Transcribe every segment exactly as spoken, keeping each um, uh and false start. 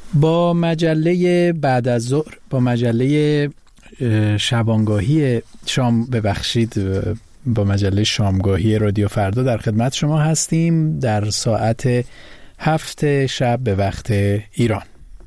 با مجله بعد از ظهر، با مجله شبانگاهی شام ببخشید با مجله شامگاهی رادیو فردا در خدمت شما هستیم در ساعت هفت شب به وقت ایران.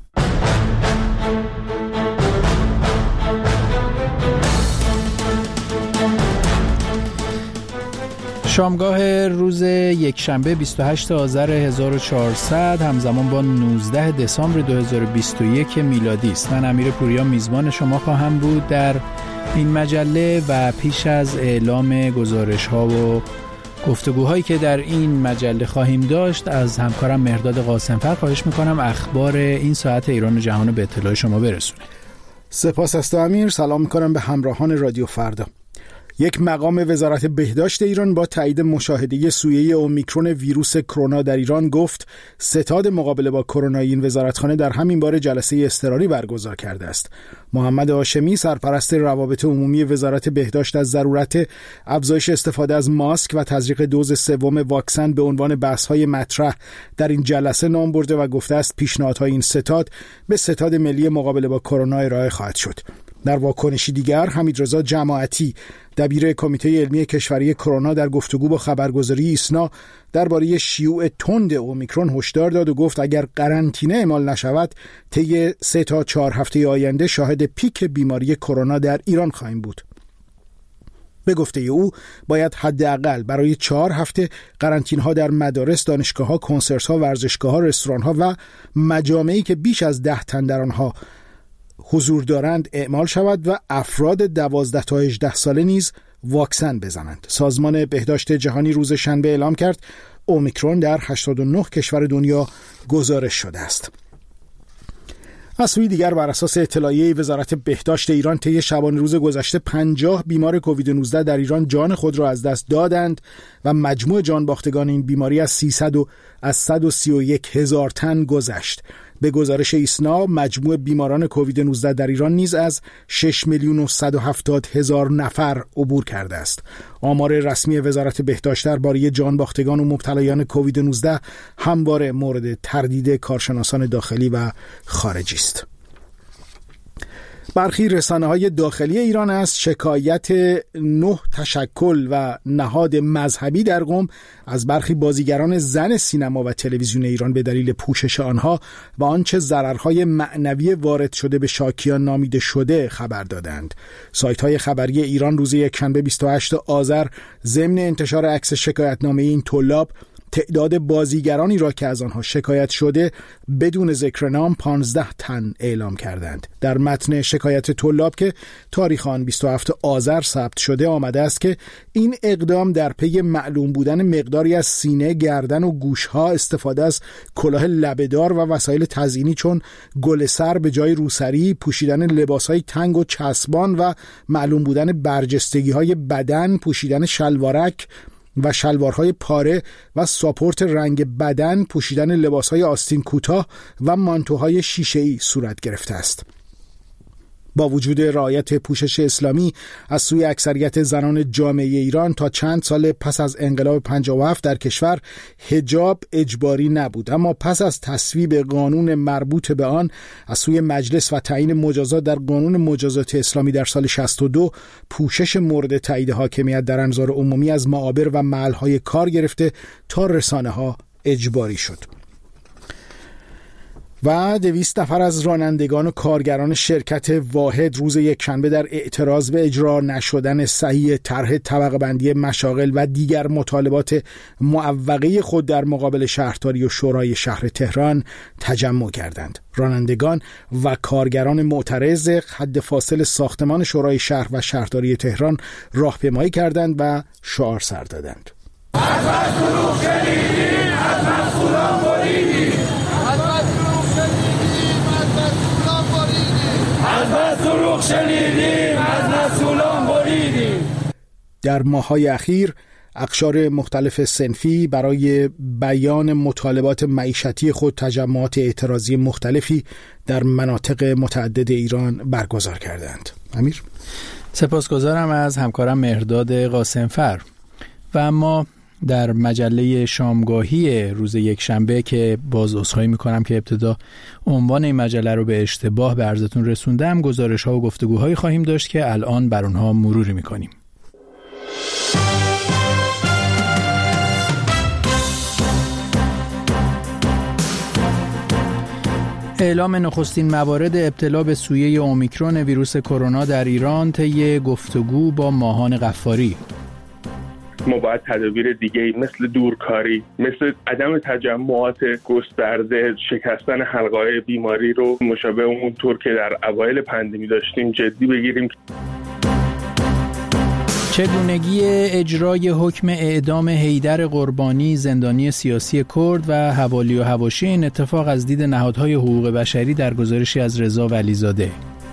شامگاه روز یکشنبه بیست و هشتم آذر هزار و چهارصد همزمان با نوزدهم دسامبر دو هزار و بیست و یک میلادی است. من امیر پوریا میزبان شما خواهم بود در این مجله و پیش از اعلام گزارش‌ها و گفتگوهایی که در این مجله خواهیم داشت از همکارم مهرداد قاسمفر خواهش میکنم اخبار این ساعت ایران و جهان به اطلاع شما برسونه. سپاس است امیر. سلام میکنم به همراهان رادیو فردا. یک مقام وزارت بهداشت ایران با تایید مشاهده سویه اومیکرون ویروس کرونا در ایران گفت ستاد مقابله با کرونا این وزارتخانه در همین بار جلسه اضطراری برگزار کرده است. محمد هاشمی سرپرست روابط عمومی وزارت بهداشت از ضرورت افزایش استفاده از ماسک و تزریق دوز سوم واکسن به عنوان بحث‌های مطرح در این جلسه نام برده و گفته است پیشنهادهای این ستاد به ستاد ملی مقابله با کرونا ارائه خواهد شد. در واکنشی دیگر حمیدرضا جماعتی دبیر کمیته علمی کشوری کرونا در گفتگو با خبرگزاری ایسنا درباره شیوع تند اومیکرون هشدار داد و گفت اگر قرنطینه اعمال نشود طی سه تا چهار هفته آینده شاهد پیک بیماری کرونا در ایران خواهیم بود. به گفته او باید حداقل برای چهار هفته قرنطینه‌ها در مدارس، دانشگاه‌ها، کنسرت‌ها، ورزشگاه‌ها، رستوران‌ها و مجامعی که بیش از ده تن در آنها حضور دارند اعمال شود و افراد دوازده تا هجده ساله نیز واکسن بزنند. سازمان بهداشت جهانی روز شنبه اعلام کرد اومیکرون در هشتاد و نه کشور دنیا گزارش شده است. از سوی دیگر بر اساس اطلاعیه وزارت بهداشت ایران طی شبانه روز گذشته پنجاه بیمار کووید نوزده در ایران جان خود را از دست دادند و مجموع جان باختگان این بیماری از سیصد و از صد و سی و یک هزار تن گذشت. به گزارش ایسنا مجموع بیماران کووید نوزده در ایران نیز از شش میلیون و صد و هفتاد هزار نفر عبور کرده است. آمار رسمی وزارت بهداشت درباره جان باختگان و مبتلایان کووید نوزده همواره مورد تردید کارشناسان داخلی و خارجی است. برخی رسانه‌های داخلی ایران از شکایت نه تشکل و نهاد مذهبی در قم از برخی بازیگران زن سینما و تلویزیون ایران به دلیل پوشش آنها و آنچه ضررهای معنوی وارد شده به شاکیان نامیده شده خبر دادند. سایت‌های خبری ایران روز یکشنبه بیست و هشتم آذر ضمن انتشار عکس شکایتنامه این طلاب تعداد بازیگرانی را که از آنها شکایت شده بدون ذکر نام پانزده تن اعلام کردند. در متن شکایت طلاب که تاریخ آن بیست و هفتم آذر ثبت شده آمده است که این اقدام در پی معلوم بودن مقداری از سینه، گردن و گوشها، استفاده از کلاه لبه‌دار و وسایل تزیینی چون گل سر به جای روسری، پوشیدن لباسهای تنگ و چسبان و معلوم بودن برجستگی‌های بدن، پوشیدن شلوارک و شلوارهای پاره و ساپورت رنگ بدن، پوشیدن لباسهای آستین کوتاه و مانتوهای شیشه‌ای صورت گرفته است. با وجود رعایت پوشش اسلامی از سوی اکثریت زنان جامعه ایران تا چند سال پس از انقلاب پنجاه و هفت در کشور حجاب اجباری نبود، اما پس از تصویب قانون مربوط به آن از سوی مجلس و تعیین مجازات در قانون مجازات اسلامی در سال شصت و دو پوشش مورد تایید حاکمیت در انظار عمومی از معابر و محل‌های کار گرفته تا رسانه‌ها اجباری شد. و دویست نفر از رانندگان و کارگران شرکت واحد روز یکشنبه در اعتراض به اجرا نشدن صحیح طرح طبقه بندی مشاغل و دیگر مطالبات معوقه خود در مقابل شهرداری و شورای شهر تهران تجمع کردند. رانندگان و کارگران معترض حد فاصل ساختمان شورای شهر و شهرداری تهران راهپیمایی کردند و شعار سر دادند. از مسئولان شنیدیم، از مسئولان بریدیم، از مسئولان شنیدیم، از مسئولان بریدیم. در ماه‌های اخیر اقشار مختلف صنفی برای بیان مطالبات معیشتی خود تجمعات اعتراضی مختلفی در مناطق متعدد ایران برگزار کردند. امیر؟ سپاسگزارم از همکارم مهرداد قاسمفر. و اما در مجله شامگاهی روز یکشنبه که باز عذرخواهی میکنم که ابتدا عنوان این مجله رو به اشتباه به عرضتون رسوندم، گزارش‌ها و گفتگوهایی خواهیم داشت که الان بر اونها مروری میکنیم. اعلام نخستین موارد ابتلا به سویه اومیکرون ویروس کرونا در ایران طی گفتگو با ماهان غفاری. ما باید تدابیر دیگه مثل دورکاری، مثل عدم تجمعات گسترده، شکستن حلقه‌های بیماری رو مشابه اونطور که در اوایل پاندمی داشتیم جدی بگیریم. چگونگی اجرای حکم اعدام حیدر قربانی زندانی سیاسی کرد و حوالی و حواشی این اتفاق از دید نهادهای حقوق بشری در گزارشی از رضا ولیزاده.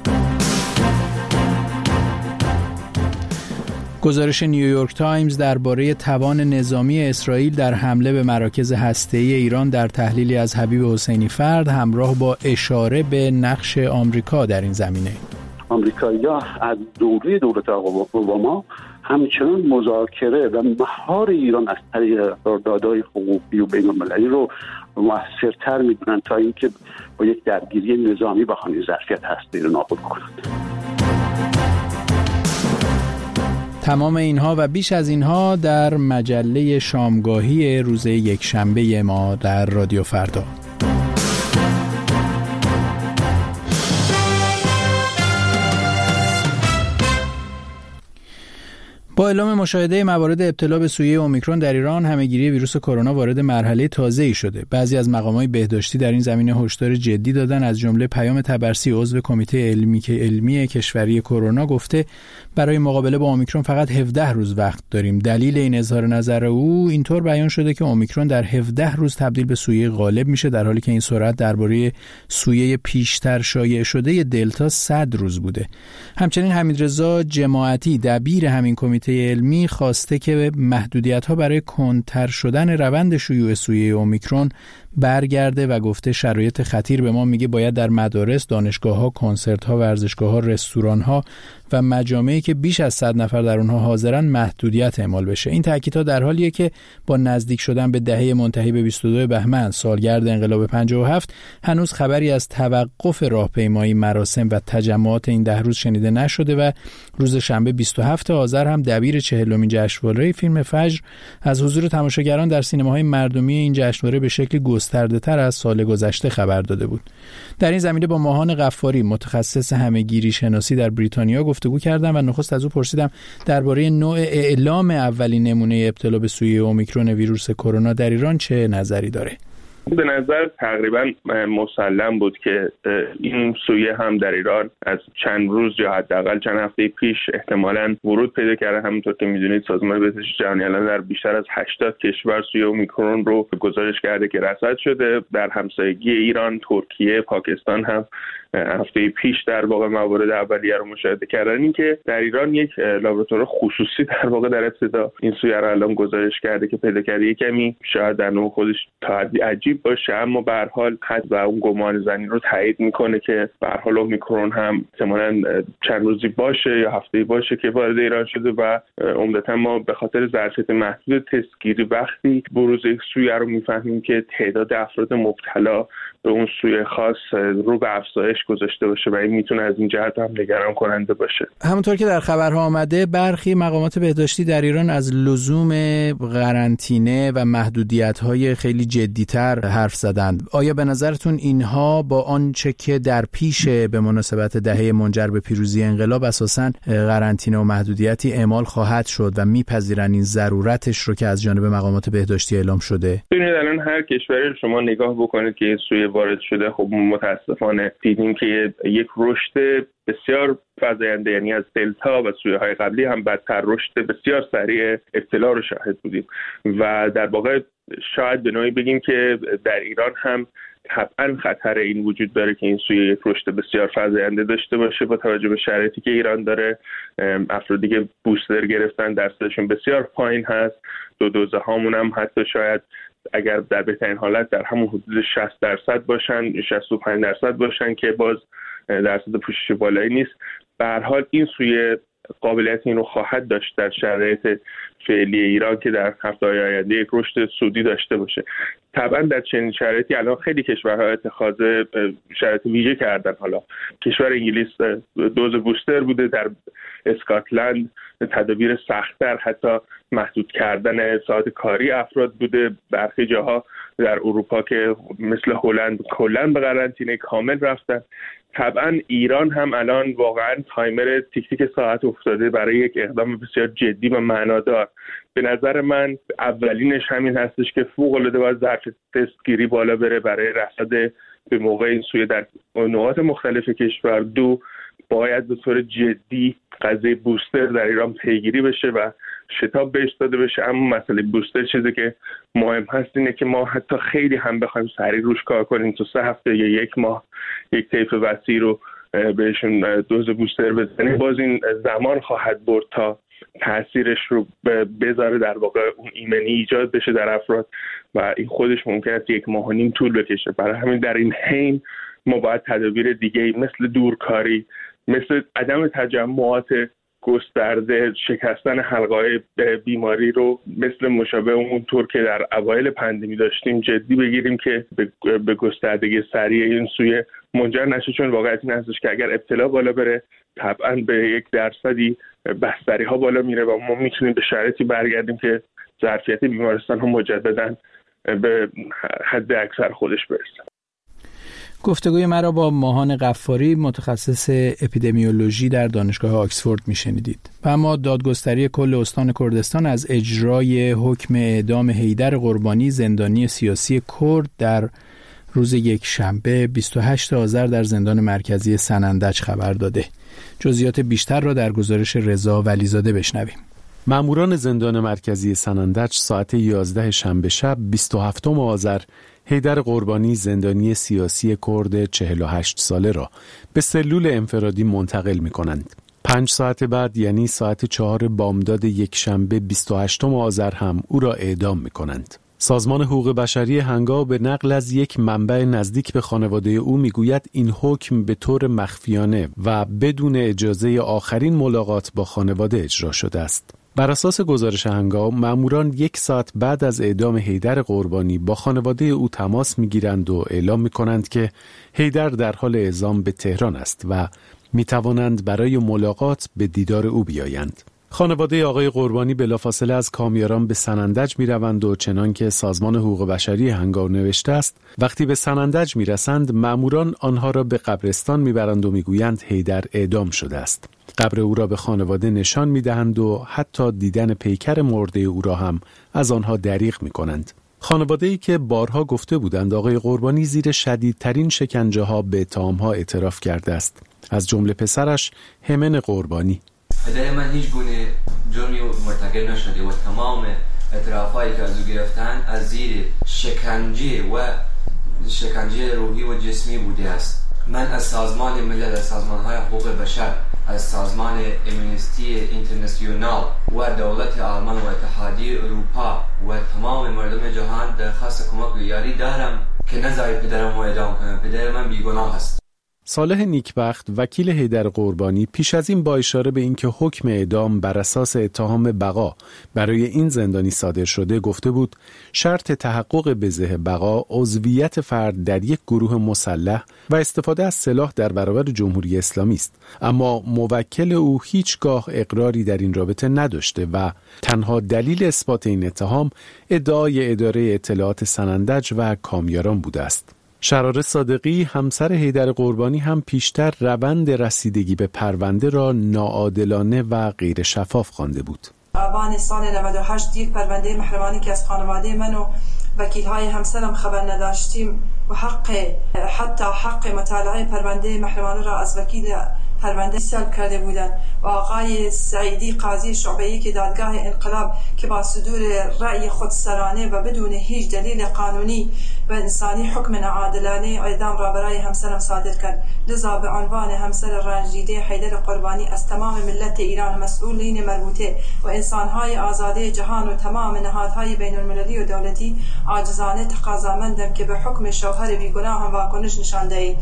گزارش نیویورک تایمز درباره توان نظامی اسرائیل در حمله به مراکز هسته‌ای ایران در تحلیلی از حبیب حسینی فرد همراه با اشاره به نقش آمریکا در این زمینه. آمریکایی‌ها از دوره دولت آقای اوباما همچنان مذاکره و مهار ایران از طریق قراردادهای حقوقی و بین‌المللی رو موثرتر می‌دونن تا اینکه با یک درگیری نظامی بخوان ظرفیت هسته‌ای رو نابود کنند. تمام اینها و بیش از اینها در مجله شامگاهی روز یکشنبه ما در رادیو فردا. با اعلام مشاهده موارد ابتلا به سویه اومیکرون در ایران، همهگیری ویروس کرونا وارد مرحله تازه‌ای شده. بعضی از مقامات بهداشتی در این زمینه هشدار جدی دادن. از جمله پیام طبرسی، عضو کمیته علمی که علمی کشوری کرونا، گفته برای مقابله با اومیکرون فقط هفده روز وقت داریم. دلیل این اظهار نظر او اینطور بیان شده که اومیکرون در هفده روز تبدیل به سویه غالب میشه، در حالی که این سرعت درباره سویه پیشتر شایع شده دلتا صد روز بوده. همچنین حمیدرضا جماعتی، دبیر همین کمیته علمی، خواسته که محدودیت‌ها برای کندتر شدن روند شیوع سویه اومیکرون برگرده و گفته شرایط خطیر به ما میگه باید در مدارس، دانشگاه‌ها، کنسرت‌ها، ورزشگاه‌ها، رستوران‌ها و مجامعی که بیش از صد نفر در اونها حاضرن محدودیت اعمال بشه. این تاکیدها در حالیه که با نزدیک شدن به دهه منتهی به بیست و دو بهمن، سالگرد انقلاب پنجاه و هفت، هنوز خبری از توقف راهپیمایی، مراسم و تجمعات این ده روز شنیده نشده و روز شنبه بیست و هفتم آذر هم دبیر چهلمین جشنواره فیلم فجر از حضور تماشاگران در سینماهای مردمی این جشنواره به شکلی گسترده‌تر از سال گذشته خبر داده بود. در این زمینه با ماهان غفاری، متخصص همه‌گیری شناسی در بریتانیا، گفتگو کردم و نخست از او پرسیدم درباره نوع اعلام اولین نمونه ابتلا به سویه اومیکرون ویروس کرونا در ایران چه نظری داره. به نظر تقریبا مسلم بود که این سویه هم در ایران از چند روز یا حداقل چند هفته پیش احتمالاً ورود پیدا کرده. همونطور که میدونید سازمان بهداشت جهانی الان در بیشتر از هشتاد کشور سویه اومیکرون رو گزارش کرده که رصد شده. در همسایگی ایران، ترکیه، پاکستان هم هفته پیش در واقع موارد اولیه رو مشاهده کردن. این که در ایران یک لابراتوار خصوصی در واقع در ابتدا این سویه رو الان گزارش کرده که پیدا کرده، کمی شاید در نوع خودش تا حدی عجیب باشه، اما به هر حال حد و اون گمان زنی رو تایید میکنه که به هر حال اومیکرون هم احتمالاً چند روزی باشه یا هفته‌ای باشه که وارد ایران شده و عمدتاً ما به خاطر ظرفیت محدود تستگیری وقتی بروز یک سویه رو میفهمیم که تعداد افراد مبتلا به اون سویه خاص رو به افزایش گذاشته باشه و این میتونه از این جهت هم نگران کننده باشه. همونطور که در خبرها آمده، برخی مقامات بهداشتی در ایران از لزوم قرنطینه و محدودیت‌های خیلی جدی‌تر حرف زدند. آیا به نظرتون اینها با آنچه که در پیش به مناسبت دهه منجر به پیروزی انقلاب اساساً قرنطینه و محدودیتی اعمال خواهد شد و میپذیرن این ضرورتش رو که از جانب مقامات بهداشتی اعلام شده؟ ببینید الان هر کشوری شما نگاه بکنید که سوی وارد شده، خب متاسفانه دیدیم که یک رشد بسیار فزاینده، یعنی از دلتا و سویه های قبلی هم بدتر رشد بسیار سریع ابتلا رو شاهد بودیم و در واقع شاید به نوعی بگیم که در ایران هم طبعا خطر این وجود داره که این سویه یک رشد بسیار فزاینده داشته باشه با توجه به شرایطی که ایران داره. افرادی که بوستر گرفتن درصدشون بسیار پایین هست، دو دوزه هامون هم حتی شاید اگر در بهترین حالت در همون حدود شصت درصد باشن، شصت و پنج درصد باشن که باز درصد پوشش بالایی نیست. به هر حال این سویه قابلیت این رو خواهد داشت در شرایط فعلی ایران که در هفته‌های آینده یک رشد سودی داشته باشه. طبعا در چنین شرایطی الان خیلی کشورها اتخاذ شرایط ویژه کردن. حالا کشور انگلیس دوز بوستر بوده، در اسکاتلند تدابیر سخت‌تر، حتی محدود کردن ساعت کاری افراد بوده. برخی جاها در اروپا که مثل هلند کلاً به قرنطینه کامل رفتن. طبعا ایران هم الان واقعا تایمر تیک تیک ساعت افتاده برای یک اقدام بسیار جدی و معنادار. به نظر من اولینش همین هستش که فوق‌العاده باید ظرف تستگیری بالا بره برای رصد به موقع این سویه در نقاط مختلف کشور. دو، باید به طور جدی قضیه بوستر در ایران پیگیری بشه و شتاب بهش داده بشه. اما مسئله بوستر چیزی که مهم هست اینه که ما حتی خیلی هم بخوایم سریع روش کار کنیم، تو سه هفته یا یک ماه یک طیف وسیع رو بهشون دوز بوستر بزنیم، باز این زمان خواهد برد تا تاثیرش رو بذاره، در واقع اون ایمنی ایجاد بشه در افراد و این خودش ممکن است یک ماه و نیم طول بکشه. برای همین در این حین ما باید تدابیر دیگه مثل دورکاری، مثل عدم تجمعات گسترده، شکستن حلقه‌های بیماری رو مثل مشابه اونطور که در اوایل پاندمی داشتیم جدی بگیریم که به گستردگی سریع این سویه منجر نشه. چون واقعیت این هستش که اگر ابتلا بالا بره طبعا به یک درصدی بستری ها بالا میره و ما میتونیم به شرایطی برگردیم که ظرفیت بیمارستان ها مجددا به حد اکثر خودش برسه. گفتگوی مرا با ماهان غفاری، متخصص اپیدمیولوژی در دانشگاه آکسفورد میشنیدید. و اما دادگستری کل استان کردستان از اجرای حکم اعدام حیدر قربانی، زندانی سیاسی کرد، در روز یک شنبه بیست و هشتم آذر در زندان مرکزی سنندج خبر داده. جزئیات بیشتر را در گزارش رضا ولیزاده بشنویم. ماموران زندان مرکزی سنندج ساعت یازده شنبه شب بیست و هفتم آذر حیدر قربانی، زندانی سیاسی کرد چهل و هشت ساله را به سلول انفرادی منتقل می کنند. پنج ساعت بعد یعنی ساعت چهار بامداد یک شنبه بیست و هشتم آذر هم او را اعدام می کنند. سازمان حقوق بشری هنگام به نقل از یک منبع نزدیک به خانواده او میگوید این حکم به طور مخفیانه و بدون اجازه آخرین ملاقات با خانواده اجرا شده است. بر اساس گزارش هنگام، ماموران یک ساعت بعد از اعدام حیدر قربانی با خانواده او تماس میگیرند و اعلام میکنند که حیدر در حال اعزام به تهران است و میتوانند برای ملاقات به دیدار او بیایند. خانواده آقای قربانی بلافاصله از کامیاران به سنندج می روند و چنان که سازمان حقوق بشری هنگام نوشته است، وقتی به سنندج می رسند ماموران آنها را به قبرستان می برند و می گویند حیدر اعدام شده است. قبر او را به خانواده نشان می دهند و حتی دیدن پیکر مرده او را هم از آنها دریغ می کنند. خانواده‌ای که بارها گفته بودند آقای قربانی زیر شدیدترین شکنجه ها به اتهام ها اعتراف کرده است، از جمله پسرش همن قربانی. پدر من هیچ گونه جرمی مرتکب نشده و تمام اعترافایی که از او گرفتن از زیر شکنجه و شکنجه روحی و جسمی بوده است. من از سازمان ملل، از سازمان‌های حقوق بشر، از سازمان امنیستی اینترنشنال و دولت آلمان و اتحادیه اروپا و تمام مردم جهان درخواست کمک و یاری دارم که نذارید پدرم رو اعدام کنم. پدر من بیگناه است. صالح نیکبخت، وکیل حیدر قربانی، پیش از این با اشاره به اینکه حکم اعدام بر اساس اتهام بقا برای این زندانی صادر شده گفته بود شرط تحقق بزه بقا عضویت فرد در یک گروه مسلح و استفاده از سلاح در برابر جمهوری اسلامی است، اما موکل او هیچگاه اقراری در این رابطه نداشته و تنها دلیل اثبات این اتهام ادعای اداره اطلاعات سنندج و کامیاران بوده است. شرار صادقی، همسر حیدر قربانی، هم پیشتر روند رسیدگی به پرونده را ناعادلانه و غیر شفاف خوانده بود. آبان سال نود و هشت یک پرونده محرمانه که از خانواده من و وکیل‌های همسرم خبر نداشتیم و حق حتی حق مطالعه پرونده محرمانه را از وکیل پرونده سلب کرده بودند و آقای سعیدی قاضی شعبه یک دادگاه انقلاب که با صدور رأی خودسرانه و بدون هیچ دلیل قانونی و انسانی حکم ناعادلانه اعدام را برای همسرم صادر کرد. لذا به عنوان همسر رنجیده حیدر قربانی از تمام ملت ایران، مسئولین مربوطه و انسان‌های آزاده جهان و تمام نهادهای بین المللی و دولتی عاجزانه تقاضامندم که به حکم شوهر بیگناه هم واکنش نشان دهید.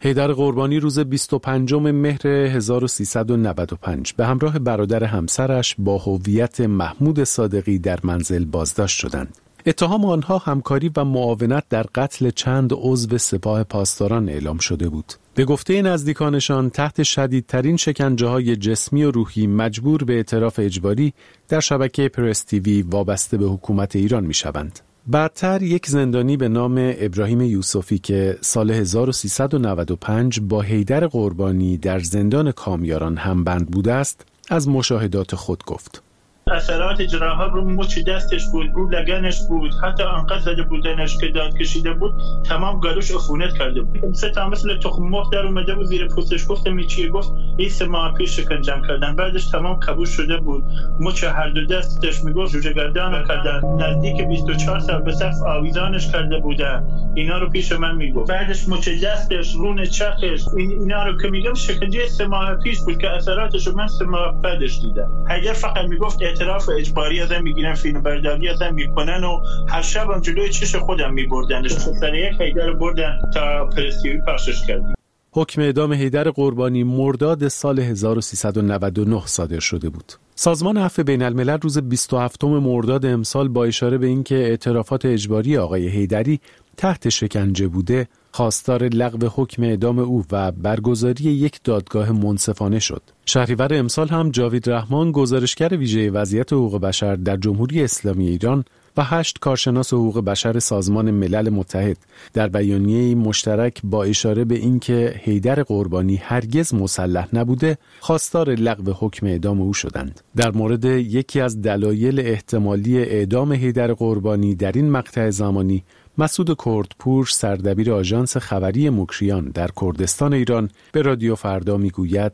حیدر قربانی روز بیست و پنجم مهر هزار و سیصد و نود و پنج به همراه برادر همسرش با هویت محمود صادقی در منزل بازداشت شدند. اتهام آنها همکاری و معاونت در قتل چند عضو سپاه پاسداران اعلام شده بود. به گفته نزدیکانشان تحت شدیدترین شکنجه‌های جسمی و روحی مجبور به اعتراف اجباری در شبکه پرس تیوی وابسته به حکومت ایران می‌شوند. بعدتر یک زندانی به نام ابراهیم یوسفی که سال هزار و سیصد و نود و پنج با حیدر قربانی در زندان کامیاران همبند بوده است، از مشاهدات خود گفت: اثرات جراحات رو مچ دستش بود، رو لگنش بود، حتی انقدر زده بودنش که داد کشیده بود، تمام گلوش عفونت کرده بود. سه تا مثل تخم مرغ در اومده بود زیر پوستش. گفتم این چیه؟ گفت این سه ماه پیش شکنجم کردن. بعدش تمام کبوش شده بود. مچ هر دو دستش میگفت جوجه گردن کردن. نزدیک بیست و چهار سال به صف آویزانش کرده بودن. اینا رو پیش من میگفت. بعدش مچ دستش، رون چرخش، این اینا رو که میگم شکنجه سه ماه پیش بود که اثراتش من سه ماه بعدش دیدم. حیدر فقط میگفت اعتراف اجباری ازم میگیرن، فیلم برداری ازم میکنن و هر شبم جلوی چش خودم میبردنش. سر یک حیدر بردن تا پرستیوی پخشش کردیم. حکم اعدام حیدر قربانی مرداد سال هزار و سیصد و نود و نه صادر شده بود. سازمان عفو بین الملل روز بیست و هفتم مرداد امسال با اشاره به اینکه اعترافات اجباری آقای حیدری تحت شکنجه بوده، خواستار لغو حکم اعدام او و برگزاری یک دادگاه منصفانه شد. شهریور امسال هم جاوید رحمان، گزارشگر ویژه وضعیت حقوق بشر در جمهوری اسلامی ایران و هشت کارشناس حقوق بشر سازمان ملل متحد در بیانیه‌ای مشترک با اشاره به اینکه حیدر قربانی هرگز مسلح نبوده، خواستار لغو حکم اعدام او شدند. در مورد یکی از دلایل احتمالی اعدام حیدر قربانی در این مقطع زمانی، مسعود کردپور، سردبیر آژانس خبری مکریان در کردستان ایران، به رادیو فردا میگوید: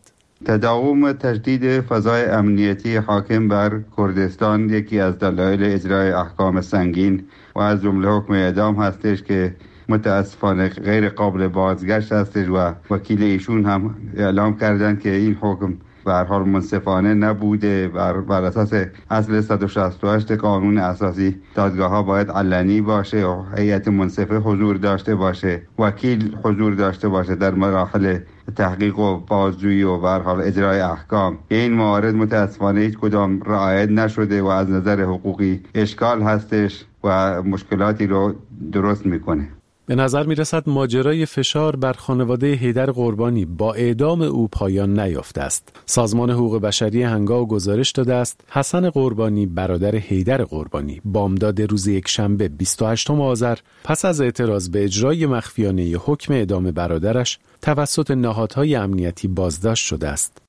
تداوم تجدید فضای امنیتی حاکم بر کردستان یکی از دلایل اجرای احکام سنگین و از جمله حکم اعدام هستش که متاسفانه غیر قابل بازگشت هستش و وکیل ایشون هم اعلام کردند که این حکم به هر حال منصفانه نبوده. بر, بر اساس اصل صد و شصت و هشت قانون اساسی دادگاه ها باید علنی باشه و هیئت منصفه حضور داشته باشه، وکیل حضور داشته باشه در مراحل تحقیق و بازجویی و به هر حال اجرای احکام. این موارد متاسفانه هیچ کدام رعایت نشده و از نظر حقوقی اشکال هستش و مشکلاتی رو درست میکنه. به نظر می رسد ماجرای فشار بر خانواده حیدر قربانی با اعدام او پایان نیافته است. سازمان حقوق بشری هنگام گزارش داده است حسن قربانی، برادر حیدر قربانی، بامداد روز یکشنبه بیست و هشتم آذر پس از اعتراض به اجرای مخفیانه حکم اعدام برادرش توسط نهادهای امنیتی بازداشت شده است.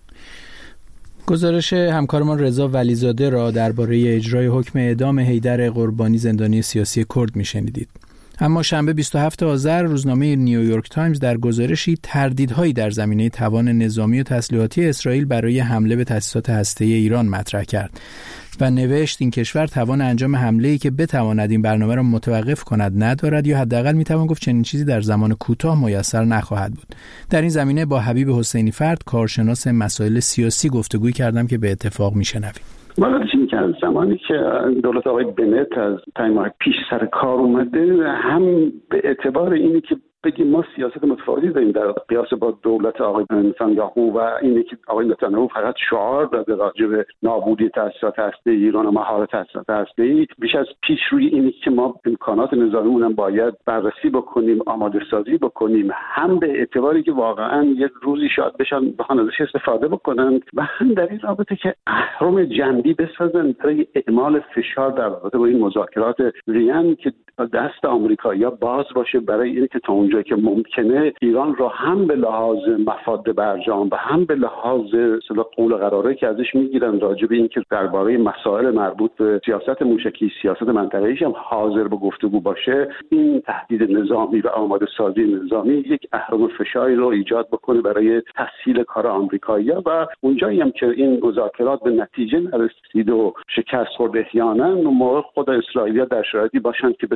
گزارش همکارمان رضا ولیزاده را درباره اجرای حکم اعدام حیدر قربانی زندانی سیاسی کرد میشنیدید. اما شنبه بیست و هفتم آذر روزنامه نیویورک تایمز در گزارشی تردیدهایی در زمینه توان نظامی و تسلیحاتی اسرائیل برای حمله به تأسیسات هسته‌ای ایران مطرح کرد و نوشت این کشور توان انجام حمله‌ای که بتواند این برنامه را متوقف کند ندارد، یا حداقل میتوان گفت چنین چیزی در زمان کوتاه میسر نخواهد بود. در این زمینه با حبیب حسینی فرد، کارشناس مسائل سیاسی، گفتگوی کردم که به اتفاق میشنویم. والا چیزی که از زمانی که دولت آقای بنت از پنج ماه پیش سر کار اومده، هم به اعتبار اینی که بگیم ما سیاست متفاوتی داریم در قیاس با دولت آقای نتانیاهو و اینی که آقای نتانیاهو فقط شعار داده راجع به نابودی تأسیسات هسته‌ای ایران و مهار تأسیسات هسته‌ای، بیش از پیش روی اینی که ما امکانات نظامیمون هم باید بررسی بکنیم، آماده سازی بکنیم، هم به اعتباری که واقعا یک روزی شاید بشن بخوان ازش استفاده بکنن و هم در این رابطه که اهرم جنبی بسازن برای اعمال فشار در رابطه با این مذاکرات وین که دست آمریکایی‌ها باز باشه برای اینکه تا اونجایی که ممکنه ایران را هم به لحاظ مفاد برجام و هم به لحاظ اصطلاح قول قراره که ازش میگیرن راجع به اینکه درباره مسائل مربوط به سیاست موشکی، سیاست منطقه‌ایش هم حاضر به گفتگو باشه، این تهدید نظامی و آماده سازی نظامی یک اهرم فشاری رو ایجاد بکنه برای تسهیل کار آمریکایی‌ها و اونجایی هم که این مذاکرات به نتیجه نرسید و شکست خورد احیانا، اون موقع خود اسرائیلی‌ها در شرایطی باشن که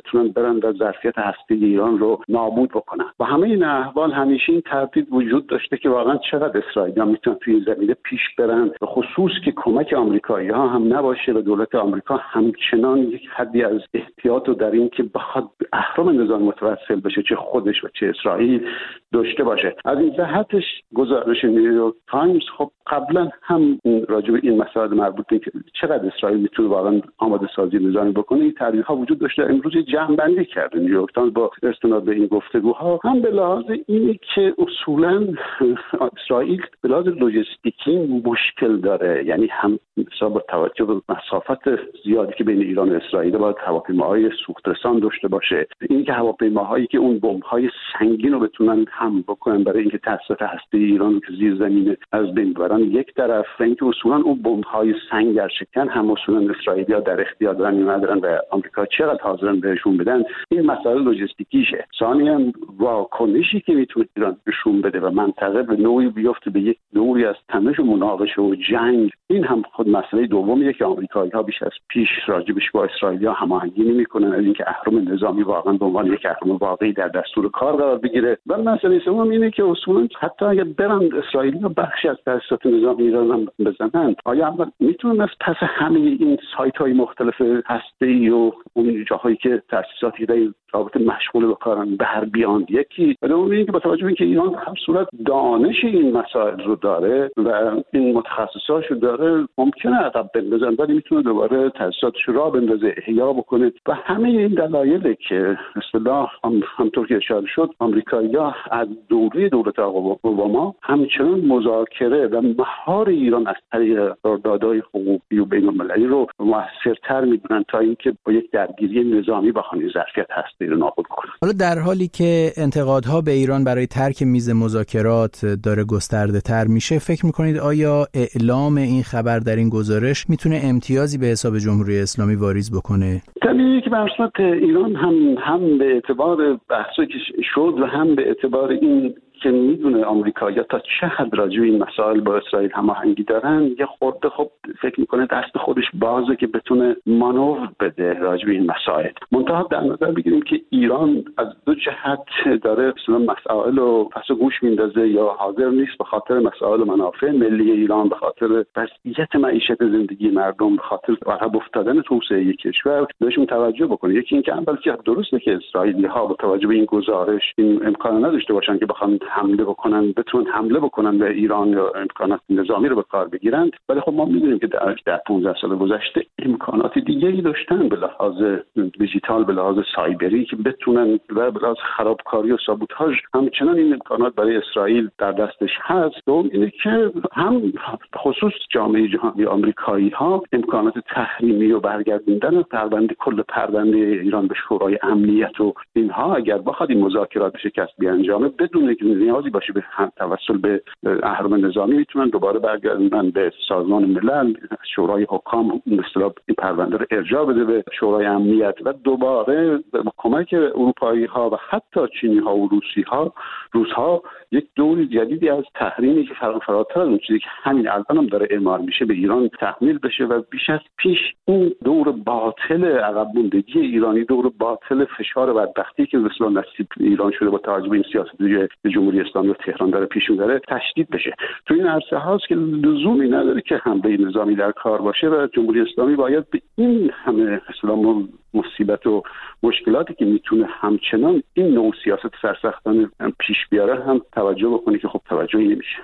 بتونن برن و ظرفیت هسته ایران رو نابود بکنن. و همه این احوال همیشه این تردید وجود داشته که واقعا چقدر اسرائیلی‌ها میتونن توی این زمینه پیش برن، به خصوص که کمک آمریکایی‌ها هم نباشه و دولت آمریکا همچنان یک حدی از احتیاط رو در این که بخواد اهرم نظام متوسل بشه، چه خودش و چه اسرائیل داشته باشه. از این جهتش گزارش نیویورک تایمز خب قبلا هم راجع به این مسائل مربوط به چقدر اسرائیل میتونه واقعا آماده سازی نظامی بکنه این تحلیل‌ها وجود داشته. امروز جمع‌بندی کرده نیویورک تایمز با استناد به این گفتگوها، هم به لحاظ اینی که اصولا اسرائیل به لحاظ لوجستیکی مشکل داره، یعنی هم مثلا با توجه به مسافت زیادی که بین ایران و اسرائیل باید هواپیماهای سوخترسان داشته باشه، این که هواپیماهایی که اون بمب‌های سنگین رو بتونن حمل بکنن برای اینکه تأسیسات هسته ایران رو که زیر زمین از بین ببرن یک طرف، و اینکه اصولا اون بمب‌های سنگ شکن هم اصولا اسرائیلی‌ها در اختیار دارن یا ندارن و آمریکا چقدر حاضرن بهشون بدن. این مسائل لوجستیکیشه. ثانیاً واکنشی که میتونه ایران نشون بده و منطقه به نوعی بیفته به یک دوری از تنش و مناقشه و جنگ، این هم خود مسئله دومیه که آمریکایی‌ها بیش از پیش راجبش با اسرائیلیا هماهنگی نمی‌کنن از اینکه اهرم نظامی واقعا به عنوان یک اهرم واقعی در دستور کار قرار بگیره. و مسئله سوم اینه که اصولاً حتی اگر برن اسرائیلیا بخشی از تأسیسات نظامی ایران هم بزنن، آیا اول میتونن از پس همه این سایت‌های مختلف هسته‌ای و اون جاهایی که تأسیساتی در رابطه مشغول به کارن بر بیان؟ یکی دوم اینه که با توجه به اینکه ایران هر صورت دانش این مسائل رو داره و این متخصصاشو داره، ممکنه عقب بندازن ولی میتونه دوباره تأسیساتش رو راه بندازه، احیا بکنه. و همه این دلایلی که اصطلاح هم همطور که اشاره شد آمریکایی‌ها از دوره دولت آقای اوباما همچنان مذاکره و مهار ایران از طریق قراردادهای حقوقی و بین‌المللی رو موثرتر می‌دونن تا اینکه با یک درگیری نظامی بخوان ظرفیت هسته رو نابود کنن. حالا در حالی که انتقادها به ایران برای ترک میز مذاکرات داره گسترده تر میشه، فکر میکنید آیا اعلام این خبر در این گزارش میتونه امتیازی به حساب جمهوری اسلامی واریز بکنه؟ طبیعیه که به صورت ایران هم هم به اعتبار بحثی که شد و هم به اعتبار این که میدونه آمریکایی‌ها تا چه حد راجع به این مسائل با اسرائیل هماهنگی دارن، یه خورده خب فکر میکنه دست خودش بازه که بتونه مانور بده راجع به این مسائل. منتها در نظر بگیریم که ایران از دو جهت داره مثلا مسائل رو پس گوش میندازه یا حاضر نیست به خاطر مسائل و منافع ملی ایران، به خاطر وضعیت معیشت زندگی مردم، به خاطر عقب افتادن توسعه کشور بهشون توجه بکنه. یکی اینکه اول که درسته که اسرائیلی‌ها با توجه به این گزارش این امکان نداشته باشن که بخوان حمله بکنن، بتونن حمله بکنن به ایران یا امکانات نظامی رو به کار بگیرن، ولی خب ما می‌دونیم که در ده پانزده سال گذشته امکانات دیگه‌ای داشتن به لحاظ دیجیتال، به لحاظ سایبری که بتونن و به لحاظ خرابکاری و سابوتاژ همچنان این امکانات برای اسرائیل در دستش هست. دوم اینه که هم خصوص جامعه جهانی آمریکایی‌ها امکانات تحریمی و برگردوندن پرونده کل پرونده ایران به شورای امنیت و اینها اگر بخواد این مذاکرات شکست بیانجامه بدون که نیازی باشه به توسل به اهرم نظامی میتونن دوباره برگردن به سازمان ملل، شورای حکام مثلا این پرونده رو ارجاع بده به شورای امنیت و دوباره با کمک اروپایی ها و حتی چینی ها و روسی ها روس ها یک دور جدیدی از تحریمی که فراتر از اون چیزی که همین الان هم داره اعمال میشه به ایران تحمیل بشه و بیش از پیش اون دور باطل عقب موندگی ایرانی، دور باطل فشار و بدبختی که مثلا نصیب ایران شده با توجه به این سیاست جمهوری اسلامی و تهران داره پیش میبره تشدید بشه. تو این عرصه هاست که لزومی نداره که حمله نظامی در کار باشه و جمهوری اسلامی باید به این همه اسلام مصیبت و مشکلاتی که میتونه همچنان این نوع سیاست سرسختانه پیش بیاره هم توجه بکنه که خب توجهی نمیشه.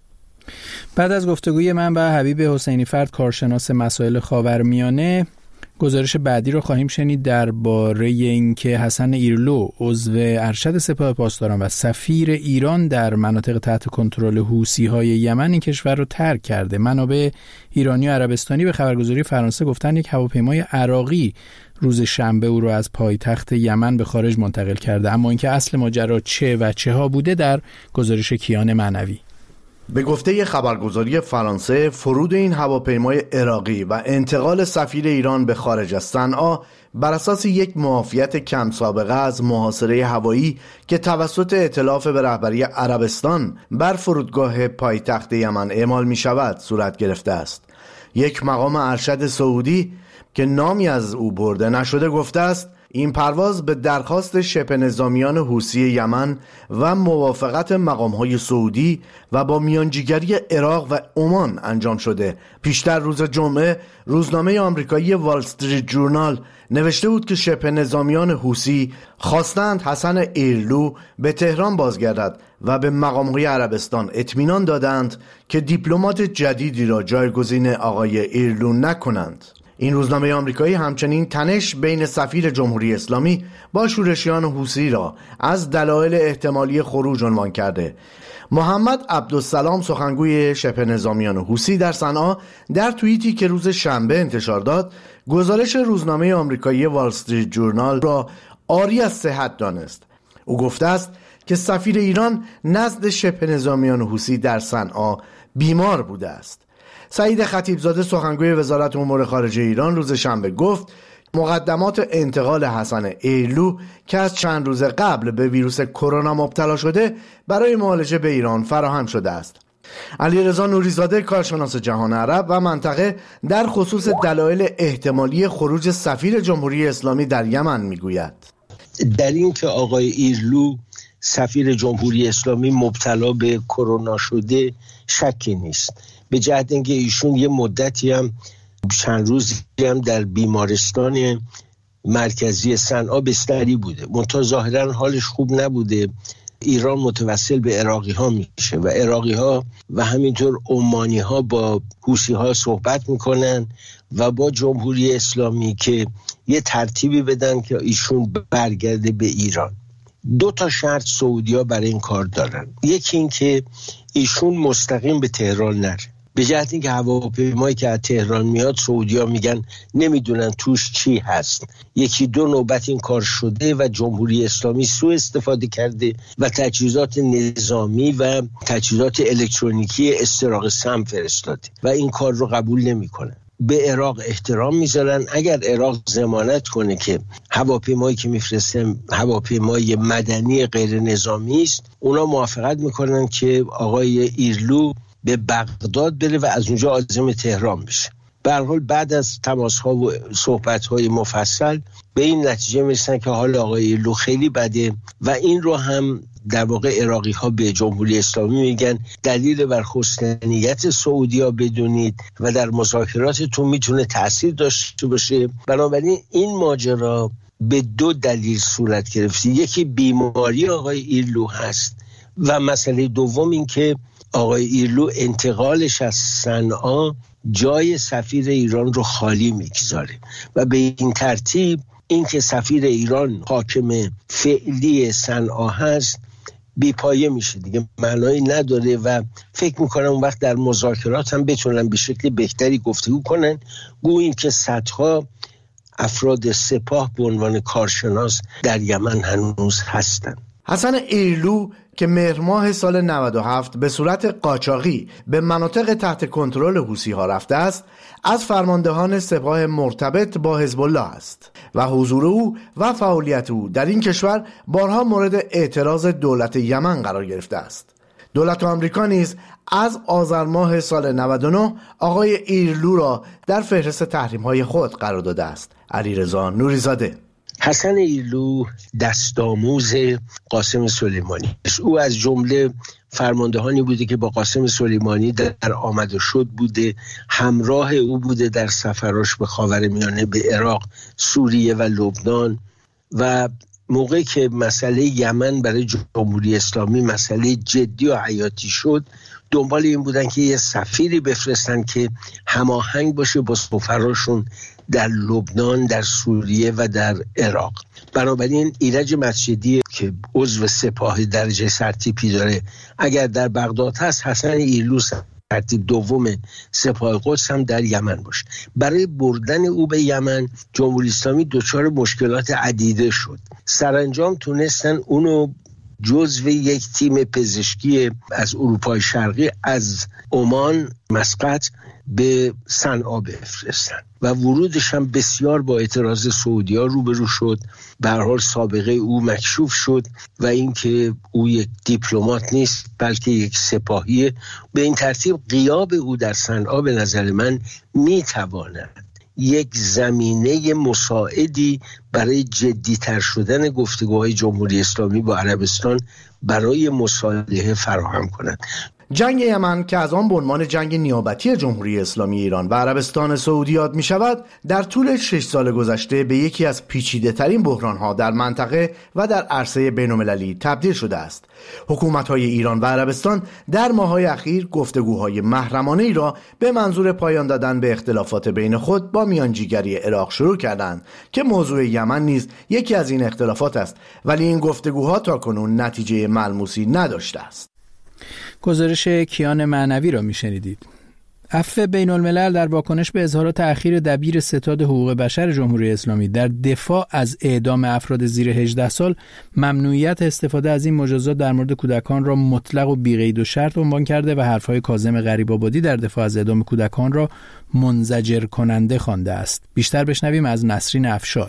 بعد از گفتگوی من با حبیب حسینی فرد کارشناس مسائل خاورمیانه، گزارش بعدی رو خواهیم شنید درباره اینکه حسن ایرلو عضو ارشد سپاه پاسداران و سفیر ایران در مناطق تحت کنترل حوثی‌های یمن این کشور رو ترک کرده. منابع ایرانی و عربستانی به خبرگزاری فرانسه گفتن یک هواپیمای عراقی روز شنبه او رو از پایتخت یمن به خارج منتقل کرده، اما اینکه اصل ماجرا چه و چه ها بوده در گزارش کیان معنوی. به گفته خبرگزاری فرانسه، فرود این هواپیمای عراقی و انتقال سفیر ایران به خارج از صنعا بر اساس یک معافیت کم سابقه از محاصره هوایی که توسط ائتلاف به رهبری عربستان بر فرودگاه پایتخت یمن اعمال می شود صورت گرفته است. یک مقام ارشد سعودی که نامی از او برده نشده گفته است این پرواز به درخواست شبه نظامیان حوثی یمن و موافقت مقام‌های سعودی و با میانجیگری عراق و عمان انجام شده. پیشتر روز جمعه روزنامه آمریکایی وال استریت جورنال نوشته بود که شبه نظامیان حوثی خواستند حسن ایرلو به تهران بازگردد و به مقام‌های عربستان اطمینان دادند که دیپلمات جدیدی را جایگزین آقای ایرلو نکنند. این روزنامه آمریکایی همچنین تنش بین سفیر جمهوری اسلامی با شورشیان حوثی را از دلایل احتمالی خروج عنوان کرده. محمد عبدالسلام سخنگوی شبه نظامیان حوثی در صنعا در توییتی که روز شنبه انتشار داد گزارش روزنامه آمریکایی وال استریت جورنال را عاری از صحت دانست. او گفته است که سفیر ایران نزد شبه نظامیان حوثی در صنعا بیمار بوده است. سعید خطیبزاده سخنگوی وزارت امور خارجه ایران روز شنبه گفت مقدمات انتقال حسن ایرلو که از چند روز قبل به ویروس کرونا مبتلا شده برای معالجه به ایران فراهم شده است. علیرضا نوریزاده کارشناس جهان عرب و منطقه در خصوص دلایل احتمالی خروج سفیر جمهوری اسلامی در یمن میگوید: در این که آقای ایرلو سفیر جمهوری اسلامی مبتلا به کرونا شده شکی نیست، به جهت اینکه ایشون یه مدتی هم چند روزی هم در بیمارستان مرکزی صنعا بستری بوده، منتها ظاهرا حالش خوب نبوده. ایران متوسل به عراقی ها میشه و عراقی ها و همینطور عمانی ها با حوثی ها صحبت میکنن و با جمهوری اسلامی که یه ترتیبی بدن که ایشون برگرده به ایران. دو تا شرط سعودی ها برای این کار دارن. یکی این که ایشون مستقیم به تهران نره، به جهت اینکه هواپیمایی که از تهران میاد سعودی‌ها میگن نمیدونن توش چی هست. یکی دو نوبت این کار شده و جمهوری اسلامی سوء استفاده کرده و تجهیزات نظامی و تجهیزات الکترونیکی استراق سم فرستاده و این کار رو قبول نمیکنن. به عراق احترام میذارن. اگر عراق ضمانت کنه که هواپیمایی که میفرسته هواپیمای مدنی غیر نظامی است، اونا موافقت میکنن که آقای ایرلو به بغداد بره و از اونجا عازم تهران بشه. به هر حال بعد از تماس‌ها و صحبت‌های مفصل به این نتیجه میرسن که حال آقای ایرلو خیلی بده و این رو هم در واقع عراقی‌ها به جمهوری اسلامی میگن دلیل بر خستنیت سعودی‌ها بدونید و در مذاکراتتون میتونه تأثیر داشته باشه. بنابراین این ماجرا به دو دلیل صورت گرفته. یکی بیماری آقای ایرلو هست و مسئله دوم این که آقای ایرلو انتقالش از صنعا جای سفیر ایران رو خالی میگذاره و به این ترتیب این که سفیر ایران حاکم فعلی صنعا هست بیپایه میشه دیگه، معنایی نداره و فکر میکنم اون وقت در مذاکرات هم بتونن به شکل بهتری گفتگو کنن. گوییم که صدها افراد سپاه به عنوان کارشناس در یمن هنوز هستن. حسن ایرلو که مهر ماه سال نود و هفت به صورت قاچاقی به مناطق تحت کنترل حوثی ها رفته است، از فرماندهان سپاه مرتبط با حزب الله است و حضور او و فعالیت او در این کشور بارها مورد اعتراض دولت یمن قرار گرفته است. دولت آمریکا نیز از آذر ماه سال نود و نه آقای ایرلو را در فهرست تحریم‌های خود قرار داده است. علیرضا نوریزاده. حسن ایرلو دستآموز قاسم سلیمانی، او از جمله فرماندهانی بوده که با قاسم سلیمانی در آمد و شد بوده، همراه او بوده در سفراش به خاورمیانه، به عراق، سوریه و لبنان و موقعی که مسئله یمن برای جمهوری اسلامی مسئله جدی و حیاتی شد دنبال این بودن که یه سفیری بفرستن که هماهنگ باشه با سفراشون در لبنان، در سوریه و در عراق. بنابراین ایرج مسجدی که عضو سپاه درجه سرتیپی داره اگر در بغداد هست، حسن ایرلو ترتیب دوم سپاه قدس هم در یمن باشه. برای بردن او به یمن جمهوری اسلامی دچار مشکلات عدیده شد. سرانجام تونستن اونو جزو یک تیم پزشکی از اروپای شرقی از عمان مسقط به صنعا بفرستن و ورودش هم بسیار با اعتراض سعودی ها روبرو شد. به هر حال سابقه او مکشوف شد و اینکه او یک دیپلمات نیست بلکه یک سپاهیه. به این ترتیب غیاب او در صنعا به نظر من میتواند یک زمینه مساعدی برای جدی‌تر شدن گفتگوهای جمهوری اسلامی با عربستان برای مصالحه فراهم کنند. جنگ یمن که از آن به عنوان جنگ نیابتی جمهوری اسلامی ایران و عربستان سعودی یاد می شود، در طول شش سال گذشته به یکی از پیچیده ترین بحران ها در منطقه و در عرصه بین المللی تبدیل شده است. حکومت های ایران و عربستان در ماه‌های اخیر گفتگوهای محرمانه ای را به منظور پایان دادن به اختلافات بین خود با میانجیگری عراق شروع کردند که موضوع یمن نیز یکی از این اختلافات است، ولی این گفتگوها تاکنون نتیجه ملموسی نداشته است. گزارش کیان معنوی را میشنیدید. عفو بین الملل در واکنش به اظهارات اخیر دبیر ستاد حقوق بشر جمهوری اسلامی در دفاع از اعدام افراد زیر هجده سال ممنوعیت استفاده از این مجازات در مورد کودکان را مطلق و بی‌قید و شرط عنوان کرده و حرفهای کاظم غریب‌آبادی در دفاع از اعدام کودکان را منزجر کننده خوانده است. بیشتر بشنویم از نسرین افشار.